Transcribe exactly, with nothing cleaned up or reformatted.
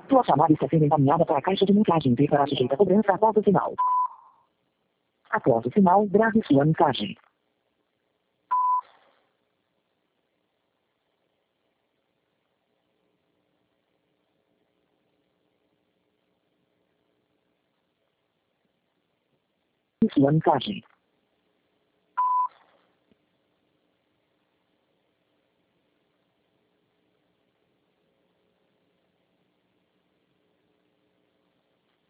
Sua chamada está sendo encaminhada para a caixa de mensagem e será sujeita a cobrança após o sinal. Após o sinal, grave sua mensagem. Sua mensagem.